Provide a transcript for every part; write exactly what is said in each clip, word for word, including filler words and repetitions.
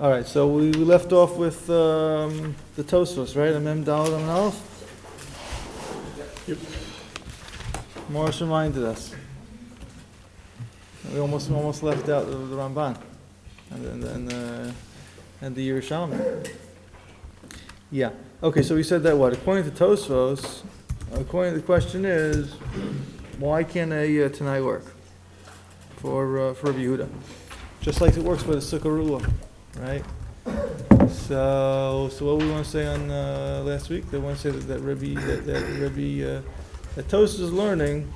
All right, so we we left off with um, the Tosfos, right? Amem Daled Amem Aleph. Yep. Morris reminded us. We almost we almost left out the, the Ramban and and and, uh, and the Yerushalmi. Yeah. Okay, so we said that what? According to Tosfos, according to the question is, why can't a uh, Tanai work for uh, for Rabbi Yehuda? Just like it works for the Sukkah Ruah, right? So, so what we want to say on uh, last week? They want to say that, that Rabbi that, that Rabbi uh, that Tosfos is learning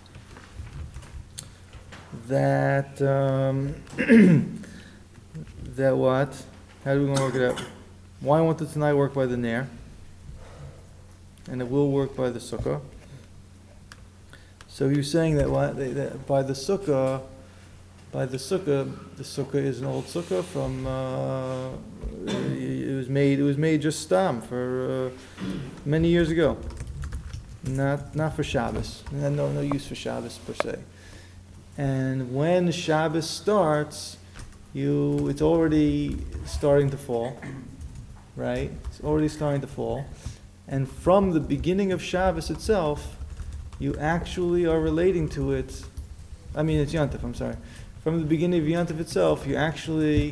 that um, that what? How do we going to work it out? Why won't the Tanai work by the Ner? And it will work by the Sukkah. So he was saying that what that by the Sukkah, by the Sukkah, the Sukkah is an old Sukkah from. Uh, it was made. It was made just stam for uh, many years ago. Not not for Shabbos. No no use for Shabbos per se. And when Shabbos starts, you it's already starting to fall, right? It's already starting to fall, and from the beginning of Shabbos itself, you actually are relating to it. I mean, it's Yontif. I'm sorry. From the beginning of Yontif itself, you're actually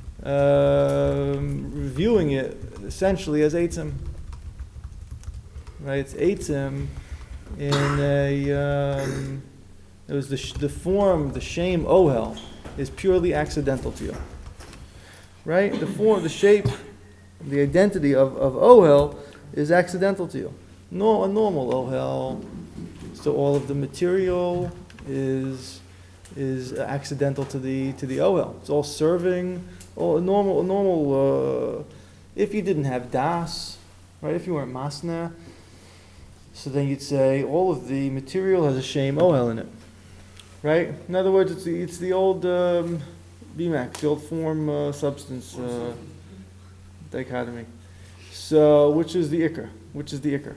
um, reviewing it essentially as Eitzim. Right? It's Eitzim in a. Um, it was the sh- the form, the shame Ohel, is purely accidental to you. Right? The form, the shape, the identity of, of Ohel is accidental to you. No, a normal Ohel. So all of the material is is accidental to the to the Ohel. It's all serving. All a normal a normal. Uh, if you didn't have das, right? If you weren't masna, so then you'd say all of the material has a shame Ohel in it, right? In other words, it's the it's the old um, B MAX, the old form uh, substance uh, dichotomy. So which is the ikar? Which is the ikar?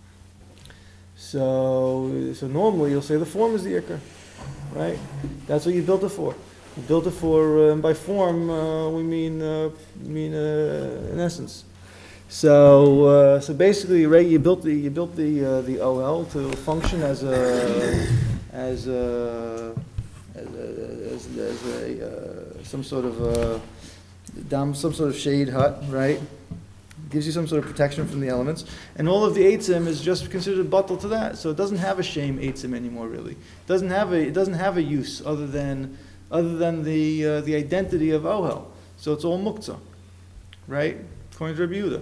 So, so normally you'll say the form is the ikar, right? That's what you built it for. You built it for, uh, and by form uh, we mean uh, mean uh, in essence. So, uh, so basically, right? You built the you built the uh, the O L to function as a as a as a, as, as a uh, some sort of a dam, some sort of shade hut, right? Gives you some sort of protection from the elements, and all of the eitzim is just considered a bottle to that. So it doesn't have a shame eitzim anymore, really. It doesn't have a it doesn't have a use other than other than the uh, the identity of ohel. So it's all muktzah, right? According to Rabbi Yehuda.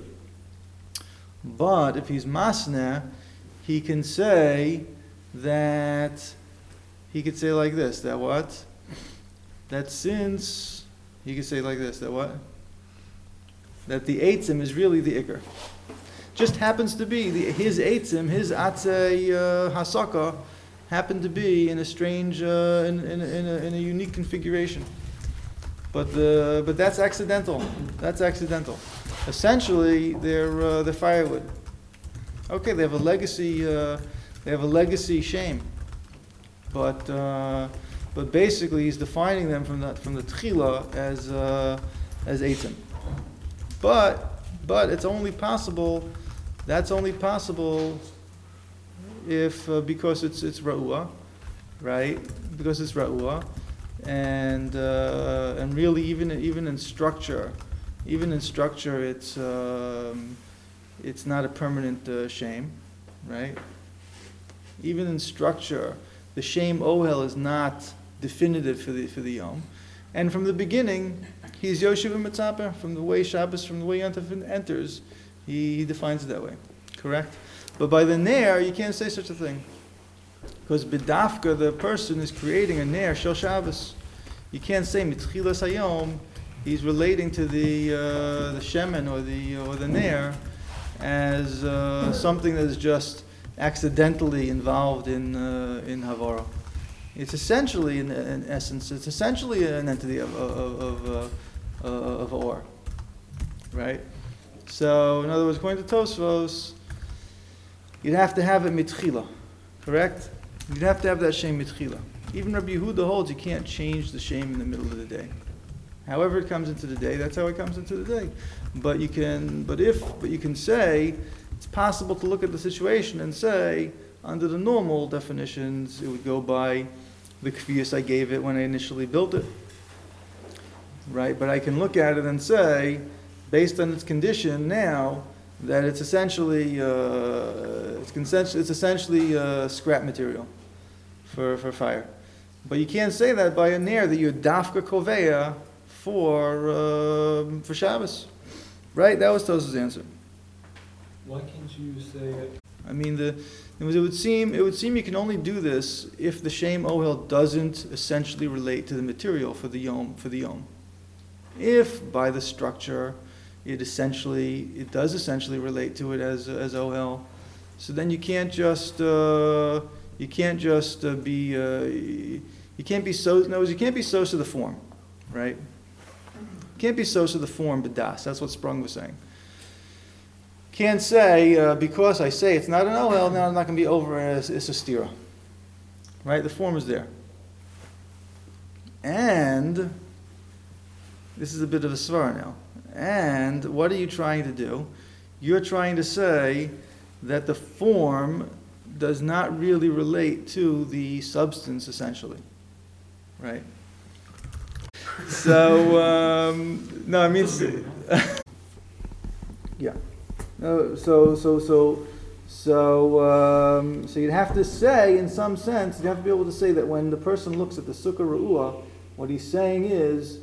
But if he's masna, he can say that he could say like this: that what? That since he could say like this: that what? That the eitzim is really the ikar. Just happens to be the, his eitzim, his atzei uh, hasaka, happened to be in a strange, uh, in, in, in, a, in a unique configuration. But the but that's accidental. That's accidental. Essentially, they're uh, they're firewood. Okay, they have a legacy. Uh, they have a legacy shame. But uh, but basically, he's defining them from the from the tchila as uh, as eitzim. But but it's only possible. That's only possible if uh, because it's it's ra'ua, right? Because it's ra'ua, and uh, and really even even in structure, even in structure, it's um, it's not a permanent uh, shame, right? Even in structure, the shame ohel is not definitive for the for the yom, and from the beginning. He's Yoshev and Mitzapeh, from the way Shabbos, from the way Yontif enters, he, he defines it that way. Correct? But by the Ner, you can't say such a thing. Because B'dafka, the person is creating a Ner, Shel Shabbos. You can't say Mitchilas Hayom, he's relating to the uh, the Shemen or the or the Ner as uh, something that is just accidentally involved in uh, in Havara. It's essentially, in, in essence, it's essentially an entity of of of, uh, uh, of or, right? So, in other words, according to Tosfos, you'd have to have it mitchila, correct? You'd have to have that shame mitchila. Even Rabbi Yehuda holds you can't change the shame in the middle of the day. However it comes into the day, that's how it comes into the day. But you can, but if, but you can say, it's possible to look at the situation and say, under the normal definitions, it would go by the kvias I gave it when I initially built it. Right? But I can look at it and say, based on its condition now, that it's essentially, uh, it's, consen- it's essentially uh, scrap material for, for fire. But you can't say that by a nair that you're dafka koveya for, uh, for Shabbos. Right? That was Tos's answer. Why can't you say it? I mean, the, it, was, it would seem it would seem you can only do this if the shem ohel doesn't essentially relate to the material for the yom for the yom. If by the structure it essentially it does essentially relate to it as as ohel, so then you can't just uh, you can't just uh, be uh, you can't be so no you can't be so to the form, right? You can't be so to the form b'das. That's what Sprung was saying. Can't say, uh, because I say it's not an ohel, now I'm not going to be over as it's a stira. Right? The form is there. And, this is a bit of a svara now. And, what are you trying to do? You're trying to say that the form does not really relate to the substance, essentially. Right? So, um, no, I mean, yeah. No, so so so so um, so you'd have to say, in some sense, you have to be able to say that when the person looks at the sukkah ru'ah, what he's saying is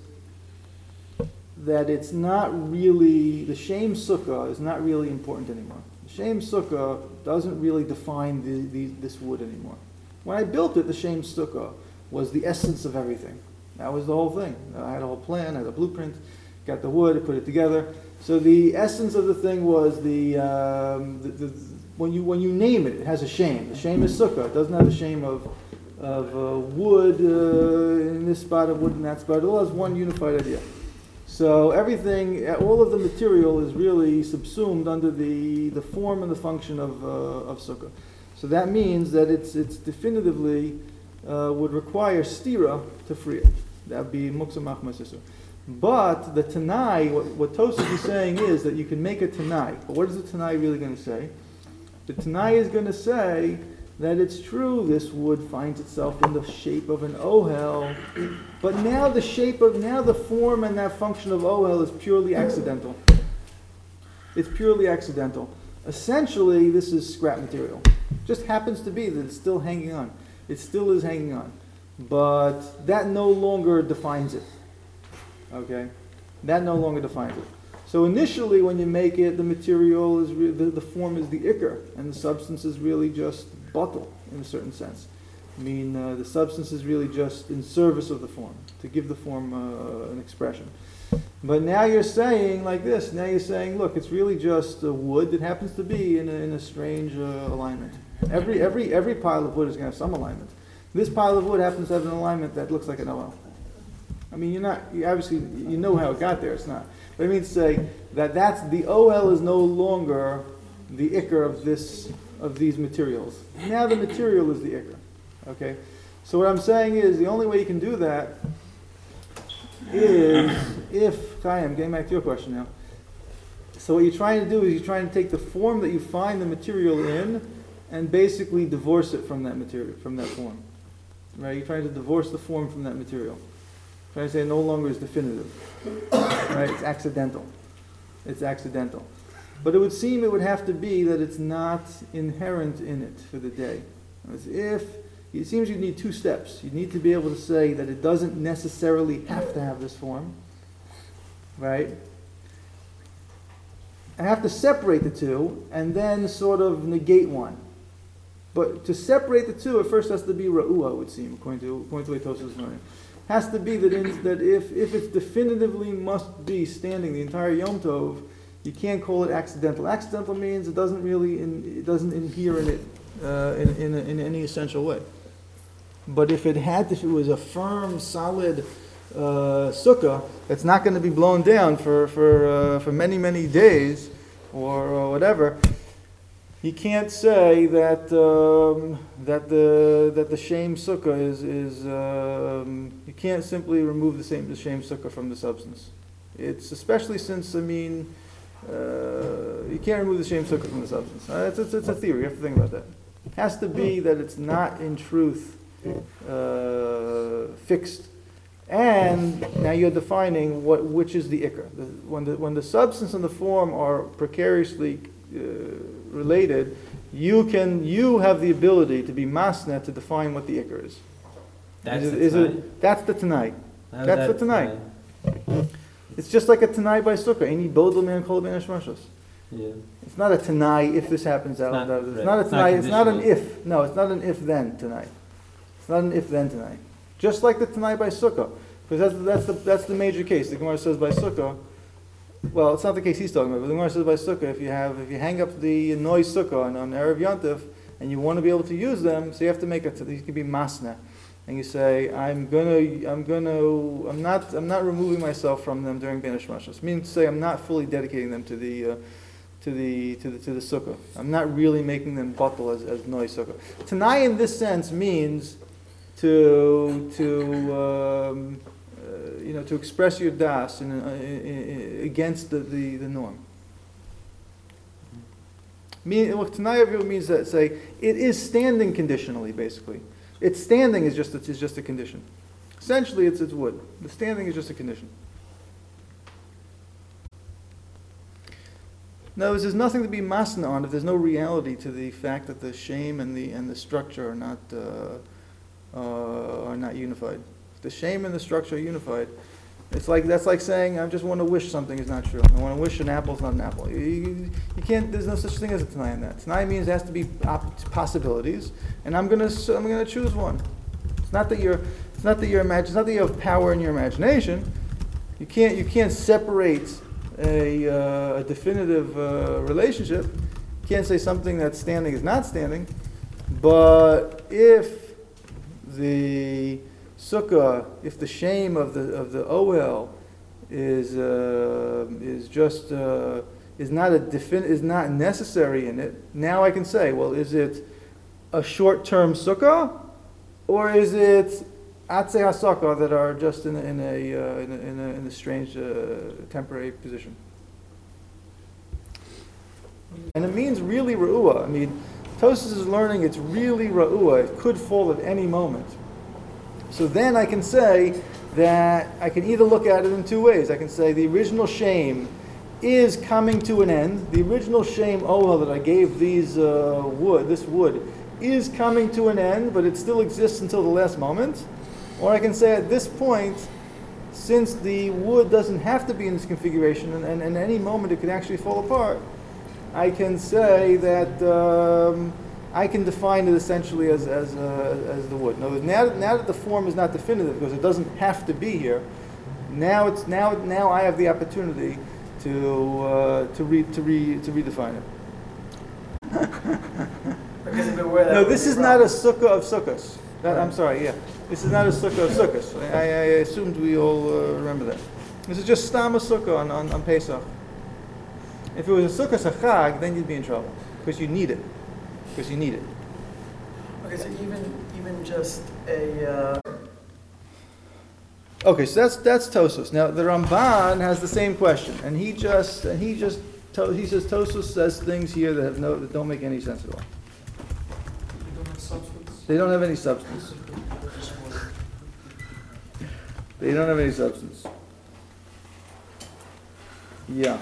that it's not really the shem sukkah is not really important anymore. The shem sukkah doesn't really define the, the, this wood anymore. When I built it, the shem sukkah was the essence of everything. That was the whole thing. I had a whole plan, I had a blueprint, got the wood, I put it together. So the essence of the thing was the, um, the, the when you when you name it, it has a shame. The shame is sukkah. It doesn't have a shame of of uh, wood uh, in this spot, of wood in that spot. It all has one unified idea. So everything, all of the material is really subsumed under the, the form and the function of uh, of sukkah. So that means that it's it's definitively uh, would require stira to free it. That would be muksa machmas isur. But the Tanai, what, what Tosaf is saying is that you can make a Tanai. But what is the Tanai really going to say? The Tanai is going to say that it's true this wood finds itself in the shape of an ohel, but now the shape of, now the form and that function of ohel is purely accidental. It's purely accidental. Essentially, this is scrap material. Just happens to be that it's still hanging on. It still is hanging on. But that no longer defines it. Okay, that no longer defines it. So initially, when you make it, the material is re- the, the form is the ikar, and the substance is really just batel in a certain sense. I mean, uh, the substance is really just in service of the form to give the form uh, an expression. But now you're saying like this. Now you're saying, look, it's really just a wood that happens to be in a, in a strange uh, alignment. Every every every pile of wood is going to have some alignment. This pile of wood happens to have an alignment that looks like an O L. I mean, you're not, you obviously, you know how it got there, it's not. But I mean to say that that's, the O L is no longer the ikar of this, of these materials. Now the material is the ikar, okay? So what I'm saying is, the only way you can do that is if, Chaim, getting back to your question now. So what you're trying to do is you're trying to take the form that you find the material in and basically divorce it from that material, from that form. Right? You're trying to divorce the form from that material. Trying to say it no longer is definitive. Right? It's accidental. It's accidental. But it would seem it would have to be that it's not inherent in it for the day. As if, it seems you need two steps. You need to be able to say that it doesn't necessarily have to have this form. Right? I have to separate the two and then sort of negate one. But to separate the two, it first has to be ra'ua, it would seem, according to according to what Tosfos is learning. Has to be that in, that if if it definitively must be standing the entire Yom Tov, you can't call it accidental. Accidental means it doesn't really in, it doesn't inhere in it uh, in in, in any essential way. But if it had, if it was a firm, solid uh, sukkah that's not going to be blown down for for uh, for many many days or, or whatever, You can't say that um, that the that the shame sukkah is is um, you can't simply remove the same the shame sukkah from the substance. It's especially since I mean uh, you can't remove the shame sukkah from the substance. Uh, it's, it's it's a theory. You have to think about that. It has to be that it's not in truth uh, fixed. And now you're defining what which is the ikr. The, when the when the substance and the form are precariously uh, related, you can you have the ability to be masna to define what the ikr is. That's is the it, is Tanai? it that's the tonight. How's That's that the tonight. Tanai? It's just like a tanai by sukkah. Any bodel man kol ben hashmashos. Yeah. It's not a tanai if this happens out. It's not- It's right. not a It's not tanai. It's not an conditional. if. No, it's not an if then tonight. It's not an if then tonight. Just like the tanai by sukkah, because that's that's the that's the major case. The Gemara says by sukkah. Well, it's not the case he's talking about. But the Gemara says by sukkah, if you have if you hang up the noise sukkah on, on erev yontif and you want to be able to use them, so you have to make it. These could be masna, and you say I'm gonna I'm gonna I'm not I'm not removing myself from them during ben hashmashos. Meaning to say I'm not fully dedicating them to the. Uh, to the to the to the sukkah. I'm not really making them bottle as as noise sukkah. Tanai in this sense means to to um, uh, you know to express your das in, uh, in, in, against the, the, the norm. Mean, look, Tanai of you means that say it is standing conditionally. Basically, it's standing is just is just a condition. Essentially, it's it's wood. The standing is just a condition. No, there's nothing to be masna on if there's no reality to the fact that the shame and the and the structure are not uh, uh, are not unified. If the shame and the structure are unified, it's like that's like saying I just want to wish something is not true. I want to wish an apple is not an apple. You, you, you can't. There's no such thing as a tanai in that. Tanai means there has to be op- possibilities, and I'm gonna I'm gonna choose one. It's not that you're it's not that you're imagine it's not that you have power in your imagination. You can't you can't separate a, uh, a definitive uh, relationship. You can't say something that's standing is not standing, but if the sukkah, if the shame of the of the oel is uh, is just uh, is not a defin- is not necessary in it, now I can say, well, is it a short-term sukkah, or is it atzei hasaka that are just in a, in a, uh, in a, in a, in a strange uh, temporary position. And it means really ra'ua. I mean, Tosfos is learning it's really ra'ua. It could fall at any moment. So then I can say that I can either look at it in two ways. I can say the original shame is coming to an end. The original shame ohel that I gave these uh, wood, this wood, is coming to an end, but it still exists until the last moment. Or I can say at this point, since the wood doesn't have to be in this configuration, and, and, and any moment it could actually fall apart, I can say that um, I can define it essentially as as, uh, as the wood. In other words, now, that- now that the form is not definitive because it doesn't have to be here, now it's now now I have the opportunity to uh, to re to re to redefine it. Because if it were that No, would this be is wrong. not a sukkah of sukkahs. That, I'm sorry, yeah. This is not a sukkah of sukkahs. I, I assumed we all uh, remember that. This is just stam a sukkah on, on, on Pesach. If it was a sukkah sachag, then you'd be in trouble. Because you need it. Because you need it. Okay, so even even just a uh, Okay, so that's that's Tosfos. Now the Ramban has the same question, and he just and he just to, he says Tosfos says things here that have no that don't make any sense at all. You don't have substance. They don't have any substance. They don't have any substance. Yeah.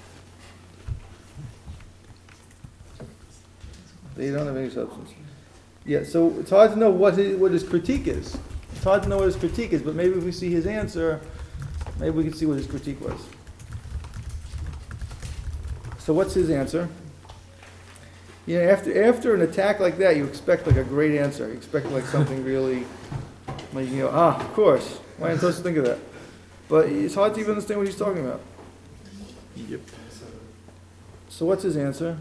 They don't have any substance. Yeah, so it's hard to know what his, what his critique is. It's hard to know what his critique is, but maybe if we see his answer, maybe we can see what his critique was. So what's his answer? You know, after after an attack like that, you expect like a great answer. You expect like something really, like you know, ah, of course. Why didn't Tosfos think of that? But it's hard to even understand what he's talking about. Yep. So what's his answer?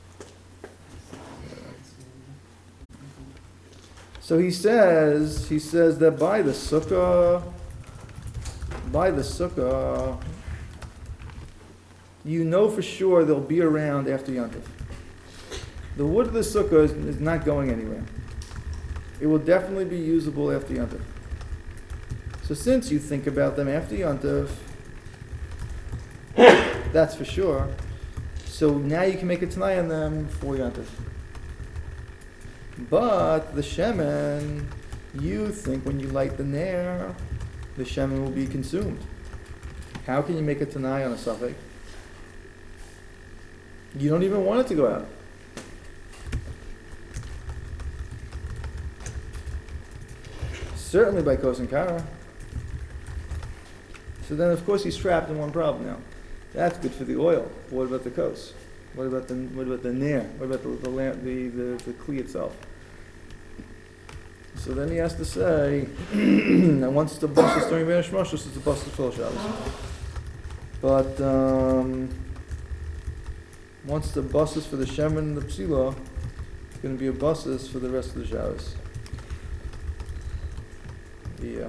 So he says, he says that by the sukkah, by the sukkah, you know for sure they'll be around after Yom Tov. The wood of the sukkah is, is not going anywhere. It will definitely be usable after Yom Tov. So since you think about them after Yom Tov, that's for sure. So now you can make a Tanai on them for Yom Tov. But the shemen, you think when you light the nair, the shemen will be consumed. How can you make a Tanai on a suffix? You don't even want it to go out. Certainly by Kos and Kara. So then, of course, he's trapped in one problem now. That's good for the oil. But what about the Kos? What about the what about the nair? What about the the lamp, the the, the kli itself? So then he has to say that once the bus is during Vanish Moshes, it's a bus to fill Shabbos. But um, once the bus is for the Shemen and the Psila, it's going to be a buses for the rest of the Shabbos. Yeah.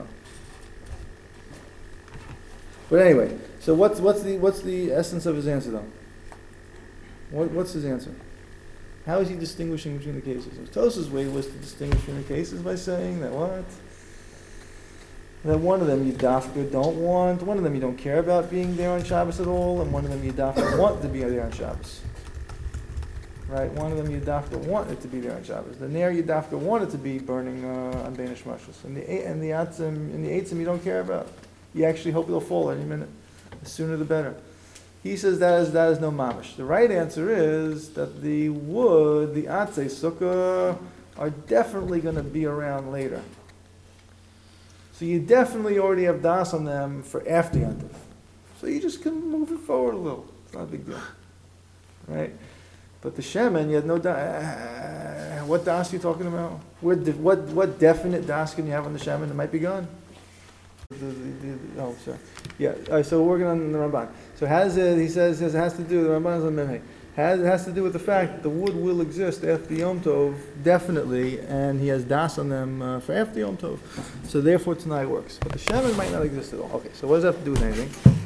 But anyway, so what's what's the what's the essence of his answer though? What what's his answer? How is he distinguishing between the cases? Tos's way was to distinguish between the cases by saying that what? That one of them you dafka don't want, one of them you don't care about being there on Shabbos at all, and one of them you dafka want to be there on Shabbos. Right? One of them you dafka want it to be there on Shabbos. The Nair you dafka want it to be burning uh, on Banish Mashus. And the and the Atzim and the Eitzim you don't care about. You actually hope it'll fall any minute. The sooner the better. He says that is that is no mamish. The right answer is that the wood, the atzei sukkah, are definitely going to be around later. So you definitely already have das on them for after Yom Tov. So you just can move it forward a little. It's not a big deal, right? But the shemen, you had no das. Uh, what das are you talking about? What what what definite das can you have on the shemen that might be gone? The, the, the, oh, sorry. Yeah, all right, so we're working on the Ramban. So has it, he says, it has to do, the Ramban is on Memhe. Has, it has to do with the fact that the wood will exist after Yom Tov, definitely, and he has das on them uh, for after Yom Tov. So therefore tonight works. But the shemen might not exist at all. Okay, so what does that have to do with anything?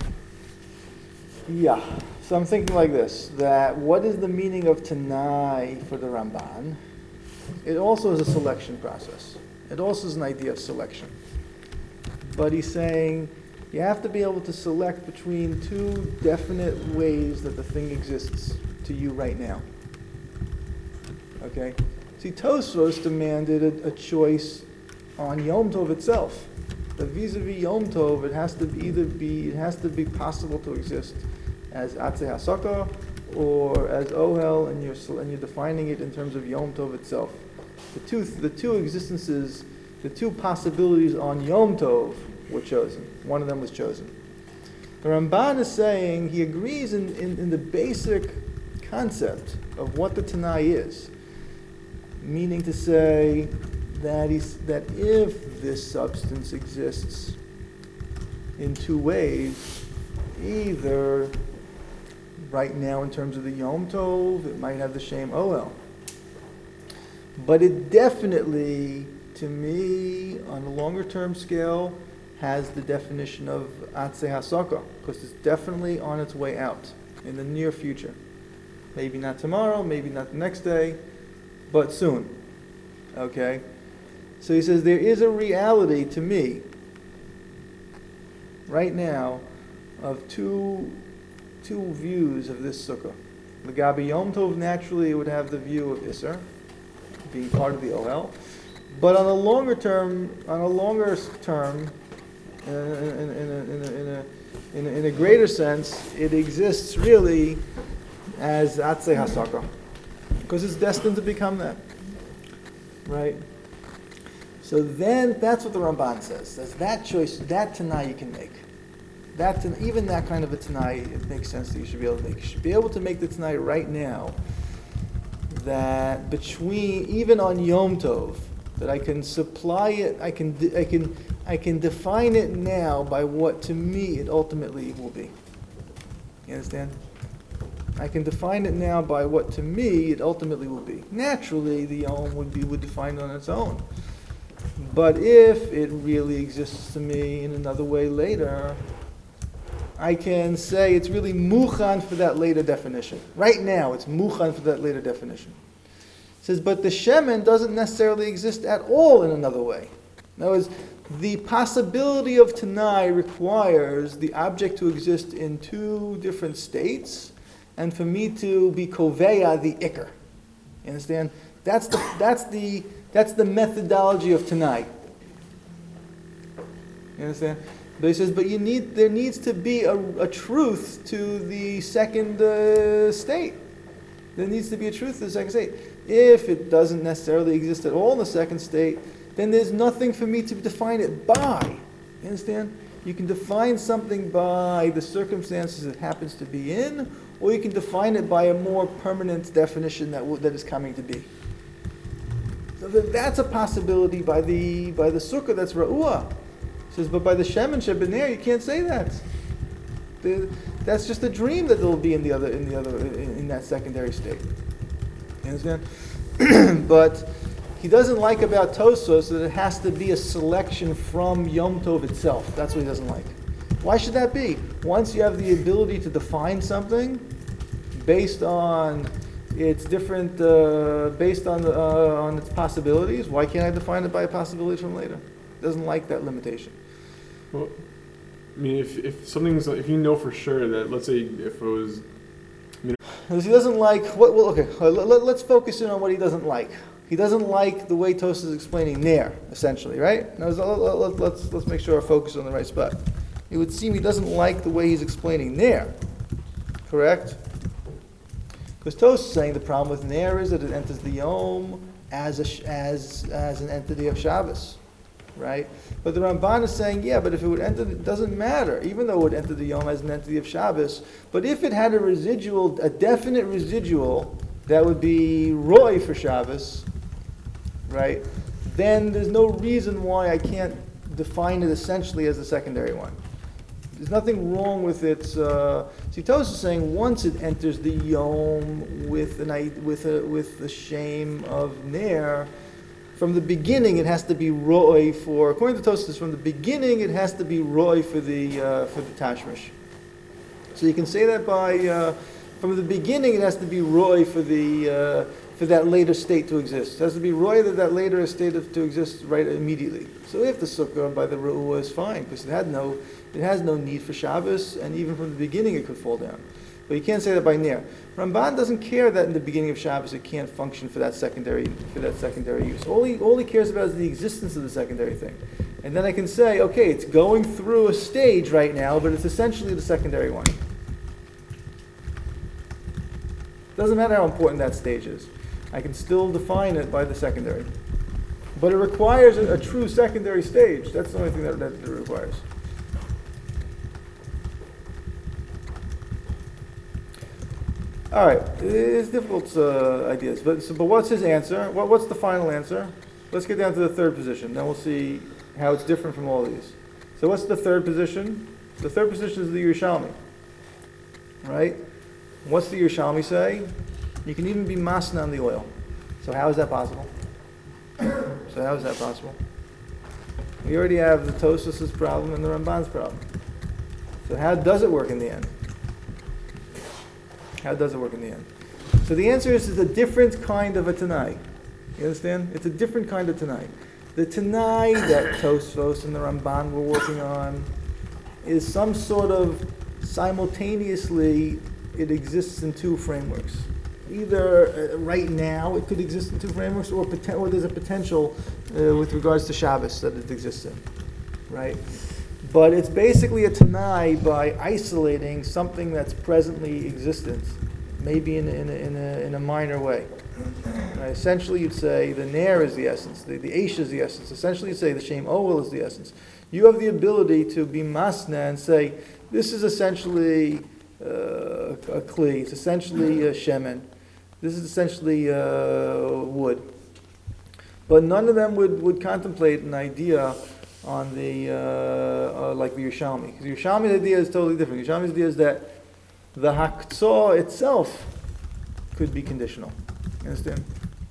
Yeah, so I'm thinking like this, that what is the meaning of Tanai for the Ramban? It also is a selection process. It also is an idea of selection. But he's saying you have to be able to select between two definite ways that the thing exists to you right now. Okay? See, Tosfos demanded a, a choice on Yom Tov itself. The vis-a-vis Yom Tov, it has to be either be, it has to be possible to exist as Atzei HaSukkah or as Ohel, and you're, and you're defining it in terms of Yom Tov itself. The two, the two existences, the two possibilities on Yom Tov were chosen. One of them was chosen. The Ramban is saying he agrees in, in, in the basic concept of what the Tanai is, meaning to say that he's, that if this substance exists in two ways, either right now in terms of the Yom Tov, it might have the Shem Ohel, but it definitely, to me, on a longer term scale, has the definition of Atzei HaSukkah, because it's definitely on its way out in the near future. Maybe not tomorrow, maybe not the next day, but soon. Okay? So he says there is a reality to me, right now, of two two views of this sukkah. The Gabi Yom Tov, naturally, would have the view of Isser, being part of the Ohel. But on a longer term, on a longer term, in a, in a, in a, in a, in a, in a greater sense, it exists really as Atzei HaSukkah, because it's destined to become that, right? So then, that's what the Ramban says. Says that choice, that Tanai you can make. That even that kind of a Tanai, it makes sense that you should be able to make. You should be able to make the Tanai right now. That between, even on Yom Tov, that I can supply it, I can, I can, I can define it now by what to me it ultimately will be. You understand? I can define it now by what to me it ultimately will be. Naturally, the Yom would be would define it on its own. But if it really exists to me in another way later, I can say it's really muchan for that later definition. Right now, it's muchan for that later definition. It says, but the shemen doesn't necessarily exist at all in another way. In other words, the possibility of Tanai requires the object to exist in two different states, and for me to be koveya the ikr. You understand? That's the that's the that's the methodology of Tanai. You understand? But he says, but you need there needs to be a, a truth to the second uh, state. There needs to be a truth to the second state. If it doesn't necessarily exist at all in the second state, then there's nothing for me to define it by. You understand? You can define something by the circumstances it happens to be in, or you can define it by a more permanent definition that w- that is coming to be. So that, that's a possibility by the by the sukkah that's ra'uah. It says, but by the shemen shebener, you can't say that. The, that's just a dream that there'll be in the other in the other in, in that secondary state. You understand? But he doesn't like about Tosfos that it has to be a selection from Yom Tov itself. That's what he doesn't like. Why should that be? Once you have the ability to define something based on its different, uh, based on the, uh, on its possibilities, why can't I define it by a possibility from later? He doesn't like that limitation. Well, I mean, if if something's if you know for sure that, let's say if it was, Because he doesn't like what. Well, okay. uh, Let, let, let's focus in on what he doesn't like. He doesn't like the way Tosfos is explaining Ner, essentially, right? Now, let, let, let's let's make sure our focus is on the right spot. It would seem he doesn't like the way he's explaining Ner, correct? Because Tosfos is saying the problem with Ner is that it enters the Yom as a sh- as as an entity of Shabbos, right? But the Ramban is saying, yeah, but if it would enter, it doesn't matter, even though it would enter the Yom as an entity of Shabbos. But if it had a residual, a definite residual that would be Roy for Shabbos, right? Then there's no reason why I can't define it essentially as a secondary one. There's nothing wrong with its. Uh, see, Tosfos is saying once it enters the Yom with an i- with a with the shame of Ner, from the beginning it has to be Roy for. According to Tosfos, from the beginning it has to be Roy for the uh, for the Tashmish. So you can say that by uh, from the beginning it has to be Roy for the. Uh, for that later state to exist. It has to be Roy that that later state of, to exist right immediately. So if the sukkah by the Ru'ah is fine, because it had no, it has no need for Shabbos, and even from the beginning it could fall down. But you can't say that by Ner. Ramban doesn't care that in the beginning of Shabbos it can't function for that secondary for that secondary use. All he all he cares about is the existence of the secondary thing. And then I can say, okay, it's going through a stage right now, but it's essentially the secondary one. Doesn't matter how important that stage is. I can still define it by the secondary. But it requires a, a true secondary stage. That's the only thing that, that it requires. All right, it's difficult uh, ideas, but so, but what's his answer? What, what's the final answer? Let's get down to the third position. Then we'll see how it's different from all these. So what's the third position? The third position is the Yerushalmi, right? What's the Yerushalmi say? You can even be masna on the oil. So how is that possible? So how is that possible? We already have the Tosfos' problem and the Ramban's problem. So how does it work in the end? How does it work in the end? So the answer is it's a different kind of a Tanai. You understand? It's a different kind of Tanai. The Tanai that Tosfos and the Ramban were working on is some sort of simultaneously it exists in two frameworks. Either uh, right now it could exist in two frameworks, or, poten- or there's a potential uh, with regards to Shabbos that it exists in, right? But it's basically a Tanai by isolating something that's presently existent, maybe in a, in a, in a, in a minor way. Right? Essentially, you'd say the Ner is the essence, the, the Eish is the essence. Essentially, you'd say the Shem Oel is the essence. You have the ability to be Masna and say, this is essentially uh, a Kli, it's essentially a Shemen. This is essentially uh, wood. But none of them would, would contemplate an idea on the, uh, uh, like the Yerushalmi. Because the Yerushalmi's idea is totally different. The Yerushalmi's idea is that the Haktsah itself could be conditional. You understand?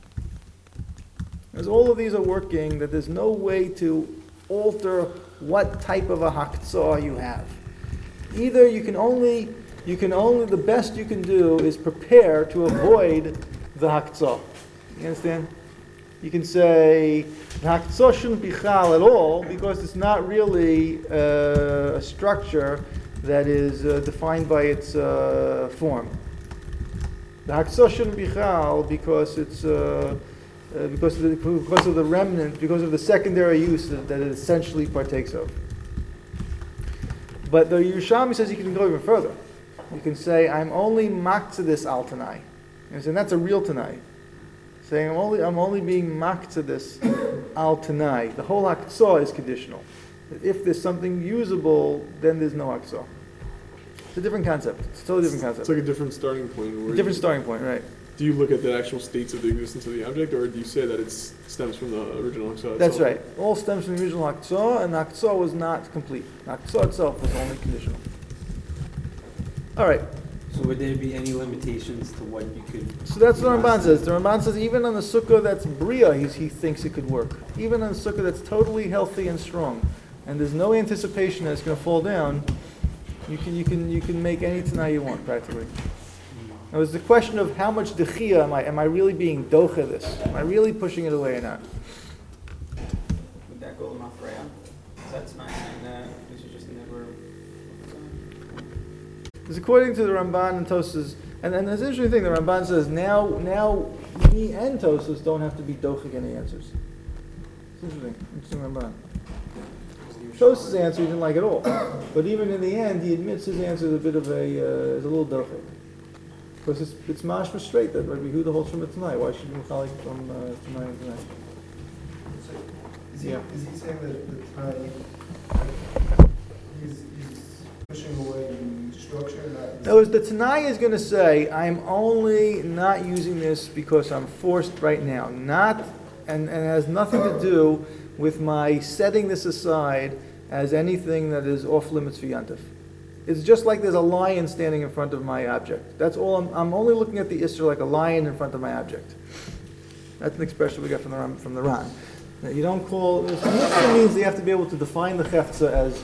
As all of these are working, that there's no way to alter what type of a Haktsah you have. Either you can only, you can only, the best you can do is prepare to avoid the haktzah. You understand? You can say the haktzah shouldn't be chal at all because it's not really uh, a structure that is uh, defined by its uh, form. The haktzah shouldn't be chal because it's uh, uh, because of the, because of the remnant, because of the secondary use that, that it essentially partakes of. But the Yerushalmi says you can go even further. You can say, I'm only maktzah this al tanai. And that's a real tanai. Saying, I'm only, I'm only being maktzah this al tanai. The whole haktzah is conditional. If there's something usable, then there's no haktzah. It's a different concept. It's a totally different concept. It's like a different starting point. Where A different you, starting point, right. Do you look at the actual states of the existence of the object, or do you say that it stems from the original Haktsah That's itself? right. All stems from the original haktzah, and the haktzah was not complete. The haktzah itself was only conditional. All right. So would there be any limitations to what you could? So that's what the Ramban says. The Ramban says even on the sukkah that's bria, he's, he thinks it could work. Even on the sukkah that's totally healthy and strong, and there's no anticipation that it's going to fall down, you can you can you can make any tanai you want practically. Now it's the question of how much dechia am I? Am I really being docha this? Am I really pushing it away or not? Would that go to Mafreya? That's not saying that this is just never. Because according to the Ramban and Tosas, and, and there's an interesting thing, the Ramban says now now me and Tosas don't have to be dochik any answers. It's interesting. Interesting Ramban. Tosas' answer he didn't like at all. But even in the end, he admits his answer is a bit of a, uh, is a little dochik. Because it's, it's mashma straight that Rabbi Yehuda holds from it tonight. Why should we mechalik from uh, tonight and tonight? Is he, Yeah. is he saying that the Tanai, he's, he's pushing away the structure, not... In other words, the Tanai is going to say, I'm only not using this because I'm forced right now. Not, and, and it has nothing to do with my setting this aside as anything that is off limits for Yantif. It's just like there's a lion standing in front of my object. That's all. I'm, I'm only looking at the Isser like a lion in front of my object. That's an expression we got from the Ram, from the Ran. Now, you don't call this means you have to be able to define the Chefza as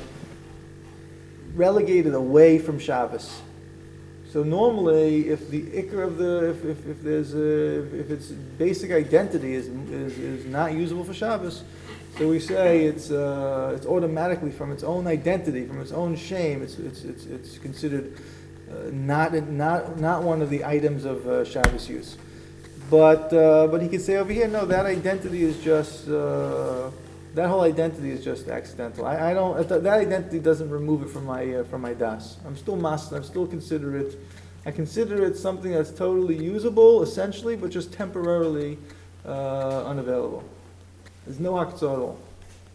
relegated away from Shabbos. So normally, if the ikr of the if, if, if there's a, if its basic identity is, is is not usable for Shabbos, so we say it's uh, it's automatically from its own identity, from its own shame. It's it's it's, it's considered uh, not not not one of the items of uh, Shabbos use. But uh, but he could say over here, no, that identity is just uh, that whole identity is just accidental. I, I don't that identity doesn't remove it from my uh, from my das. I'm still master. I'm still consider it. I consider it something that's totally usable, essentially, but just temporarily uh, unavailable. There's no haktzah at all.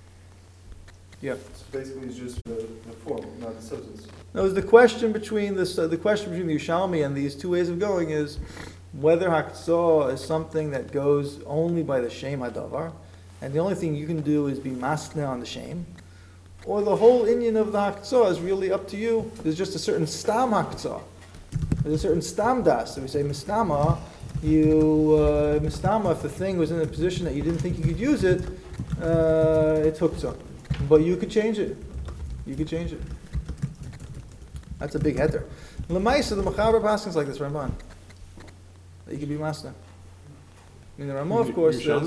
Yeah. So basically it's just the, the form, not the substance. Now, the question between this, uh, the question between the Yerushalmi and these two ways of going is whether haktzah is something that goes only by the shem hadavar, and the only thing you can do is be masna on the shem, or the whole inyan of the haktzah is really up to you. There's just a certain stam haktzah. There's a certain stam das. So we say mistama. You uh, mistama, if the thing was in a position that you didn't think you could use it, uh, it's huktzah. But you could change it. You could change it. That's a big header. L'maisa, the Mechaber paskins like this, Ramban. That you could be master. I mean, the Ramah, of course, says,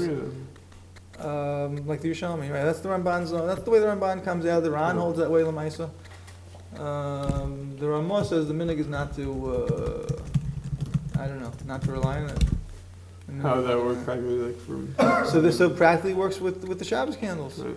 um, like the Yerushalmi, right? That's the Ramban's. Uh, that's the way the Ramban comes out. The Ran holds that way, L'maisa. Um, the Ramah says the minig is not to. Uh, I don't know, not to rely on it. How does that work practically, like from? So this so practically works with with the Shabbos candles. Right.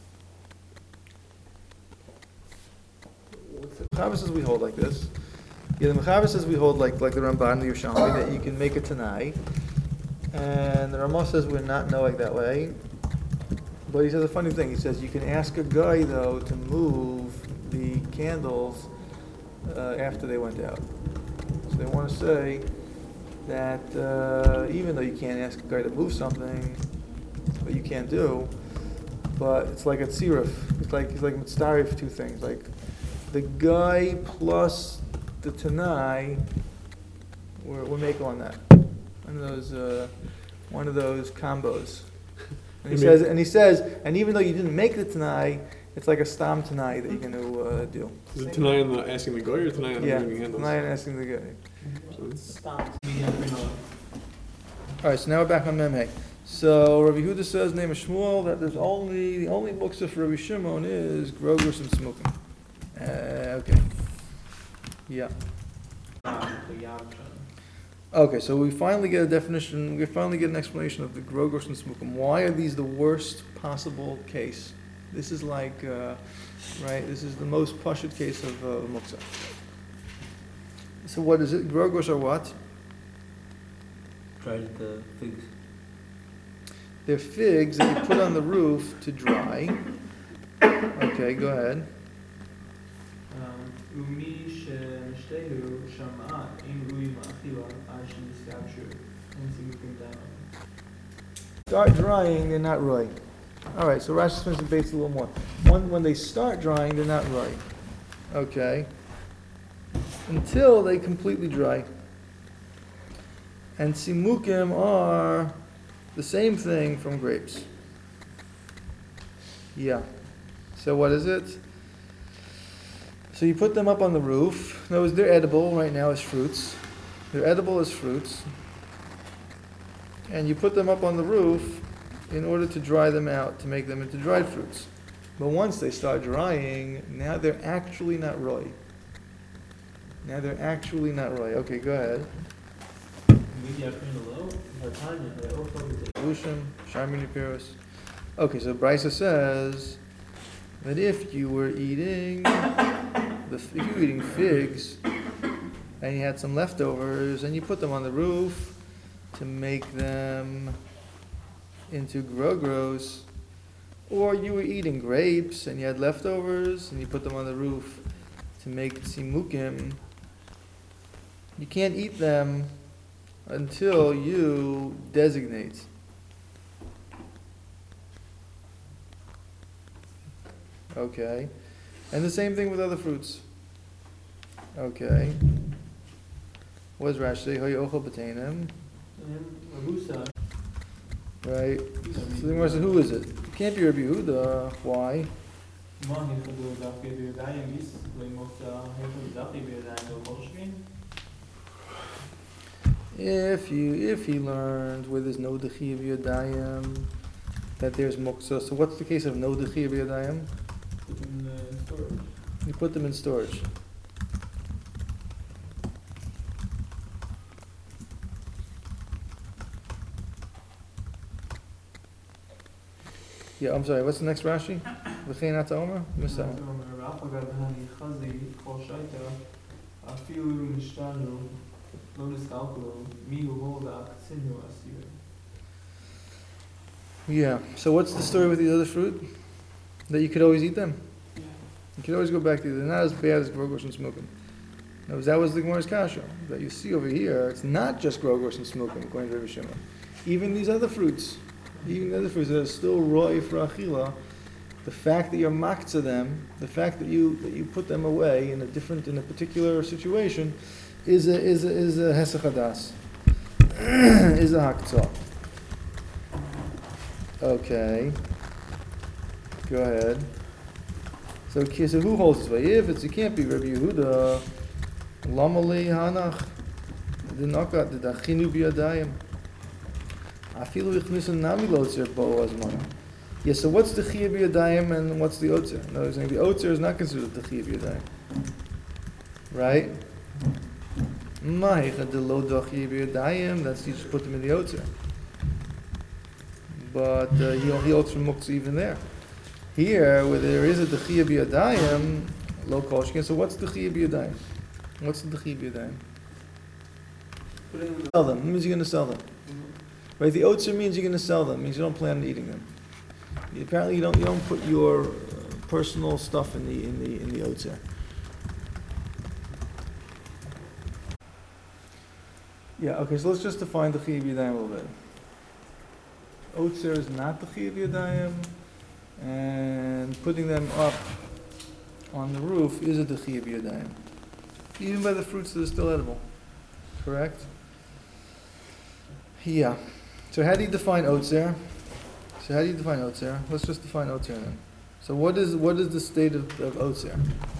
The Mechaber says we hold like this. Yeah, the Mechaber says we hold like like the Ramban, the Yerushalmi, that you can make a Tanai. And the Ramah says we're not knowing that way. But he says a funny thing. He says you can ask a guy though to move the candles uh, after they went out. So they want to say that uh, even though you can't ask a guy to move something, what you can't do, but it's like a tziruf. It's like it's like mitzvah for two things. Like the guy plus the tanai, we're we're making on that. One of those uh, one of those combos. And he says, and he says, and even though you didn't make the tanai, it's like a stam tanai that you're gonna uh, do. Is it tonight on the asking the goy or tonight on the Yeah, moving handles? tanai and asking the guy. So it's- Stop. All right, so now we're back on Memhe. So Rabbi Huda says, name of Shmuel, that there's only, the only muksa for Rabbi Shimon is Grogos and Smukim. Uh, okay. Yeah. Okay, so we finally get a definition, we finally get an explanation of the Grogos and Smukim. Why are these the worst possible case? This is like, uh, right, this is the most pashut case of uh, muksa. So what is it? Grogos are what? Dried the figs. They're figs that you put on the roof to dry. Okay, go ahead. ומי שמשתהו שמעה אם ראוי מאכילה עד שנסתבשו אין סימוקים דיימים. Start drying, they're not right. All right, so Rashi spends the base a little more. When, when they start drying, they're not right. Okay. Until they completely dry. And simukim are the same thing from grapes. Yeah. So what is it? So you put them up on the roof. In other words, they're edible right now as fruits. They're edible as fruits. And you put them up on the roof in order to dry them out, to make them into dried fruits. But once they start drying, now they're actually not roy. Now they're actually not roy. Okay, go ahead. Lushim, Sharmini Piros. Okay, so Brisa says that if you were eating the, if you were eating figs and you had some leftovers and you put them on the roof to make them into grogros, or you were eating grapes and you had leftovers and you put them on the roof to make simukim, you can't eat them until you designate. Okay. And the same thing with other fruits. Okay. What does Rashi say? Hoy ochel b'teinim. Right. So the Gemara says, who is it? It can't be Rabbi Yehuda. Why? If you if he learned where there's no dechi of yadayim, that there's muksa. So what's the case of no dechi of yadayim? You put them in storage. Yeah, I'm sorry. What's the next Rashi? V'chein ata omer? Missed that one. Yeah. So what's the story with the other fruit? That you could always eat them? You could always go back to them. They're not as bad as grogos and smokim. No, that was the Gemara's kasha. That you see over here, it's not just grogos and smokim, according to Rabbi Shimon. Even these other fruits, even the other fruits that are still raw for achila, the fact that you're makza them, the fact that you that you put them away in a different, in a particular situation, is a is a is a hesach hadas, is a haktzah. Okay. Go ahead. So, so who holds this way? If it's, it can't be Rabbi Yehuda. Lamali hanach. The nakat the dachinu biyadayim. Afilu ichnisun nami lotzer bo azmana. Yes. So what's the chiyuv biyadayim and what's the otzer? No, saying the otzer is not considered the chiyuv biyadayim, right? Ma'ich the lo dachiyuv biyadayim. That's you just put them in the otzer. But uh, he he holds from muktzah even there. Here, where there is a dechiyah biyadayim, lo kolshkin. So what's dechiyah biyadayim? What's the dechiyah biyadayim? Sell them. It means you're going to sell them. Right? The otzer means you're going to sell them. It means you don't plan on eating them. You, apparently, you don't you don't put your uh, personal stuff in the in the in the otzer. Yeah. Okay. So let's just define dechiyah biyadayim a little bit. Otzer is not dechiyah biyadayim. And putting them up on the roof is a dechiyah biyadayim, even by the fruits that are still edible. Correct? Yeah. So how do you define otzer? So how do you define otzer? Let's just define otzer then. So what is, what is the state of, of Otzer?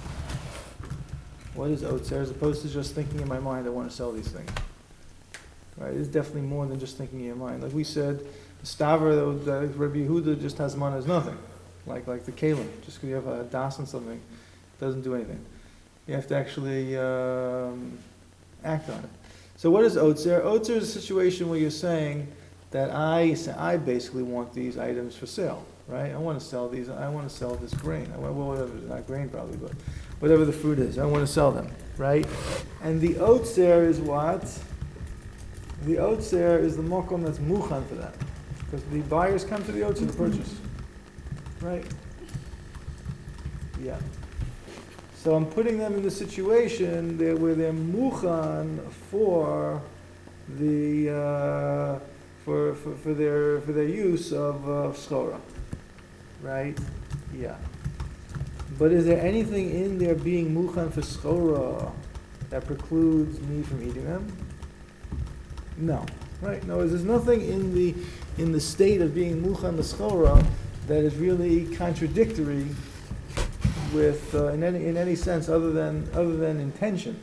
What is Otzer, as opposed to just thinking in my mind, I want to sell these things? Right, it's definitely more than just thinking in your mind. Like we said, the staver, the Rabbi Yehuda just has mana as nothing. Like, like the kalim, just because you have a das and something, doesn't do anything. You have to actually um, act on it. So what is Otzer? Otzer is a situation where you're saying that I, I basically want these items for sale, right? I want to sell these, I want to sell this grain. I want, well, whatever, not grain probably, but whatever the fruit is, I want to sell them, right? And the Otzer is what? The Otzer is the mokom that's muchan for that. Because the buyers come to the Otzer to purchase. Right? Yeah. So I'm putting them in the situation there where they're muchan for the uh, for, for for their for their use of uh, schora. Right? Yeah. But is there anything in there being muchan for schora that precludes me from eating them? No, right? No, there's nothing in the in the state of being muchan l'schora that is really contradictory with uh, in any in any sense other than other than intention.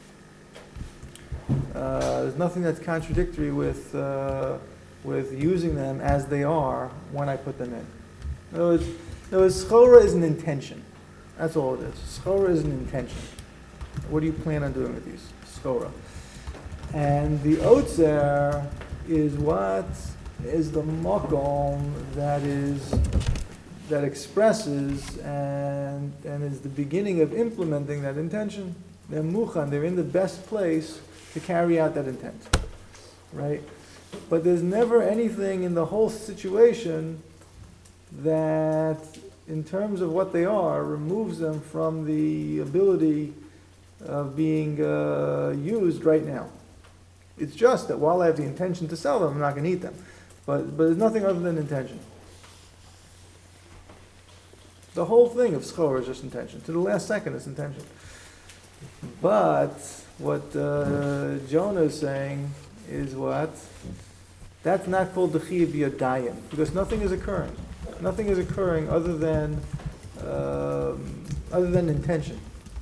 Uh, there's nothing that's contradictory with uh, with using them as they are when I put them in. In other words, in other words, schora is an intention. That's all it is. Schora is an intention. What do you plan on doing with these? Schora. And the Otzer is what is the makom that is that expresses and and is the beginning of implementing that intention. They're muchan. They're in the best place to carry out that intent, right? But there's never anything in the whole situation that, in terms of what they are, removes them from the ability of being uh, used right now. It's just that while I have the intention to sell them, I'm not going to eat them. But, but there's nothing other than intention. The whole thing of schor is just intention. To the last second, it's intention. But what uh, Jonah is saying is what? That's not called the chiyuv b'yadayim, because nothing is occurring. Nothing is occurring other than um, other than intention.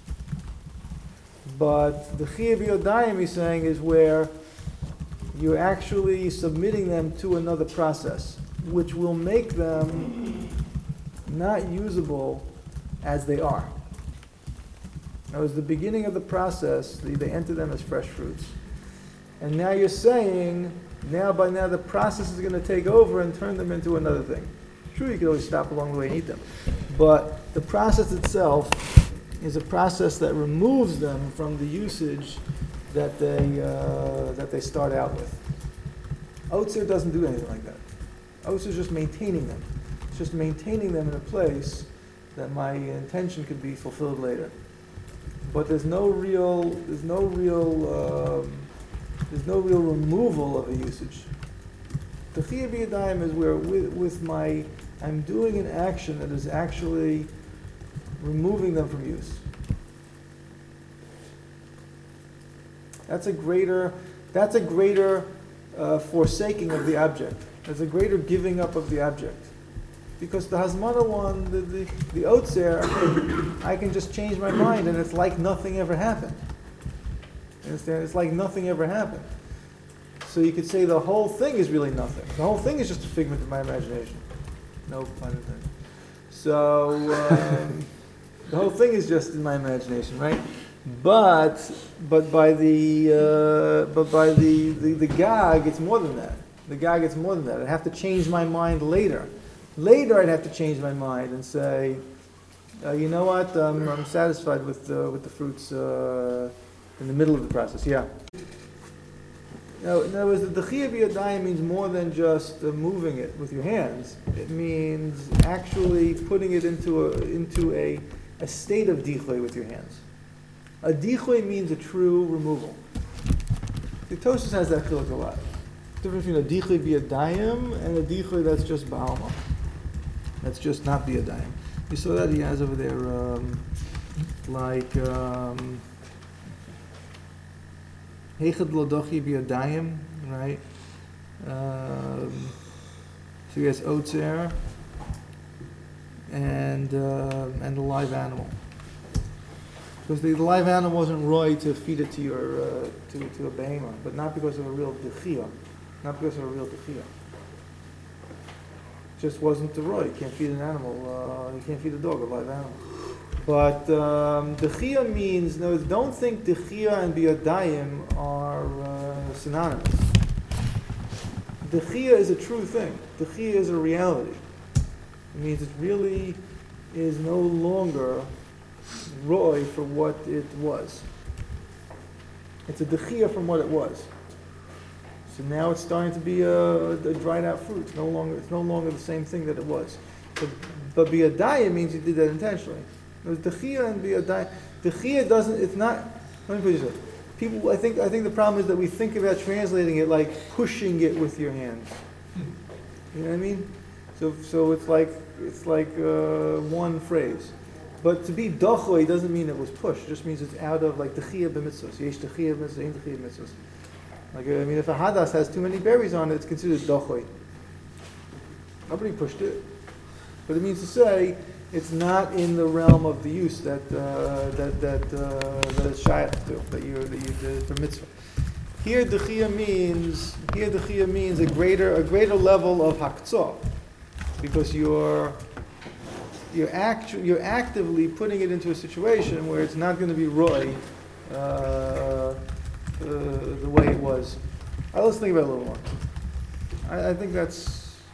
But the chiyuv b'yadayim, he's saying, is where you're actually submitting them to another process, which will make them not usable as they are. Now, as the beginning of the process, they, they enter them as fresh fruits. And now you're saying, now by now the process is going to take over and turn them into another thing. True, you can always stop along the way and eat them. But the process itself is a process that removes them from the usage that they uh, that they start out with. Otzer doesn't do anything like that. Otzer is just maintaining them. It's just maintaining them in a place that my intention could be fulfilled later. But there's no real there's no real um, there's no real removal of a usage. The chiyuv b'yadayim is where with, with my I'm doing an action that is actually removing them from use. That's a greater, that's a greater uh, forsaking of the object. That's a greater giving up of the object. Because the Hazmana one, the, the, the Otzer, I can just change my mind and it's like nothing ever happened. You understand? It's like nothing ever happened. So you could say the whole thing is really nothing. The whole thing is just a figment of my imagination. No pun intended. So um, the whole thing is just in my imagination, right? But but by the uh, but by the, the the gag, it's more than that. The gag, it's more than that. I'd have to change my mind later. Later, I'd have to change my mind and say, uh, you know what? Um, I'm satisfied with uh, with the fruits uh, in the middle of the process. Yeah. Now, in other words, the chiyuv b'yadayim means more than just uh, moving it with your hands. It means actually putting it into a into a, a state of dichoy with your hands. A dichoy means a true removal. The Tosfos has that chiluk a lot. The difference between a dichoy b'yadayim and a dichoy that's just ba'alma. That's just not b'yadayim. You saw that he has over there, um, like um, heichad lodochi b'yadayim, right? Um, so he has Otzer. and, uh, and the live animal. Because the live animal wasn't roy to feed it to your, uh, to, to a behemoth, but not because of a real dechia, not because of a real dechia. Just wasn't the roy. You can't feed an animal, uh, you can't feed a dog, a live animal. But um, dechia means, no, don't think dechia and biadayim are uh, synonymous. Dechia is a true thing. Dechia is a reality. It means it really is no longer roy for what it was. It's a dechia from what it was. So now it's starting to be a, a dried out fruit. It's no longer it's no longer the same thing that it was. But, but biadayim means you did that intentionally. There's dechia and biadayim. Dechia doesn't. It's not. Let me put it this way. People, I think, I think the problem is that we think about translating it like pushing it with your hands. You know what I mean? So, so it's like it's like uh, one phrase. But to be dochoy doesn't mean it was pushed. It just means it's out of like dechia b'mitzvos. Yesh dechia b'mitzvos, ein dechia b'mitzvos. Like I mean, if a hadas has too many berries on it, it's considered dochoy. Nobody pushed it, but it means to say it's not in the realm of the use that uh, that that uh, that it's shayach to, that you that you did for mitzvah. Here, dechia means here dechia means a greater a greater level of haktzah, because you're you're actu- you're actively putting it into a situation where it's not going to be roy uh, uh, the way it was. All right, let's think about it a little more. I, I think that's.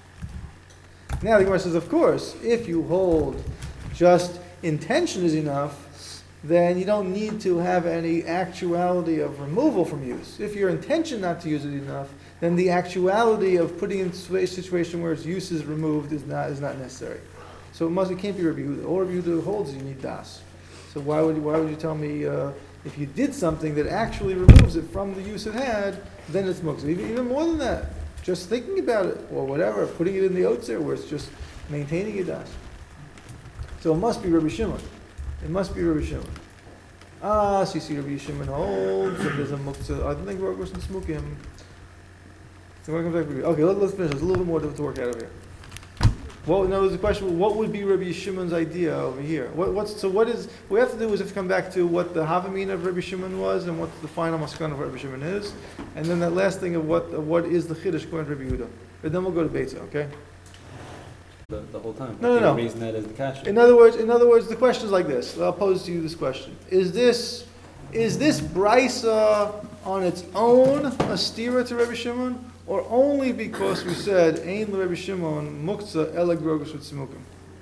Now the Gemara says, of course, if you hold just intention is enough, then you don't need to have any actuality of removal from use. If your intention not to use it enough, then the actuality of putting it into a situation where its use is removed is not is not necessary. So it must it can't be Rabbi Yehuda. All Rabbi Yehuda holds you need das. So why would you, why would you tell me uh, if you did something that actually removes it from the use it had, then it's muktzah. Even, even more than that. Just thinking about it, or whatever, putting it in the otzer where it's just maintaining it das. So it must be Rabbi Shimon. It must be Rabbi Shimon. Ah, so you see Rabbi Shimon holds, and there's a muktzah. I don't think we're going to smoke him. So we're going to come back. Okay, let, let's finish. There's a little bit more to, to work out over here. Well, no, there's a question. What would be Rabbi Shimon's idea over here? What, what's so? What is what we have to do is have to come back to what the Havamina of Rabbi Shimon was, and what the final maskan of Rabbi Shimon is, and then that last thing of what of what is the chiddush according to Rabbi Yehuda. And then we'll go to Beitza. Okay. The, the whole time. No, no, no. Raising that as the cash. In other words, in other words, the question is like this. I'll pose to you this question: Is this is this brisa on its own a stira to Rabbi Shimon, or only because we said Ein Rabbi Shimon muktzah ela grogus with simukim?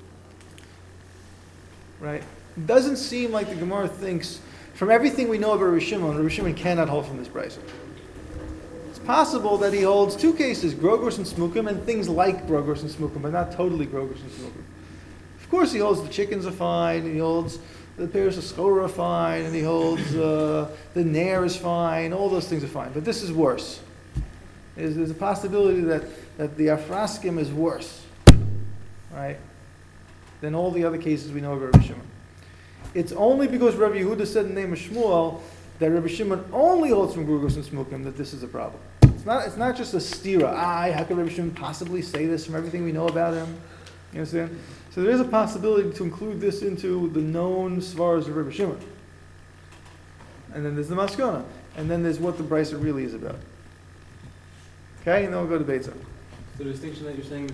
Right? It doesn't seem like the Gemara thinks, from everything we know about Rabbi Shimon, Rabbi Shimon cannot hold from this brisa. It's possible that he holds two cases, grogos and smukim, and things like grogos and smukim, but not totally grogos and smukim. Of course, he holds the chickens are fine, and he holds the pairs of skora are fine, and he holds uh, the nair is fine. All those things are fine, but this is worse. There's, there's a possibility that, that the afraskim is worse, right, than all the other cases we know of Rabbi Shimon. It's only because Rabbi Yehuda said in the name of Shmuel that Rabbi Shimon only holds from grogos and smukim that this is a problem. It's not, it's not just a stira. Ah, how could Rabbi Shimon possibly say this from everything we know about him? You understand? So there is a possibility to include this into the known svaras of Rabbi Shimon. And then there's the maskana. And then there's what the brisa really is about. Okay, and then we'll go to Beitza. So the distinction that you're saying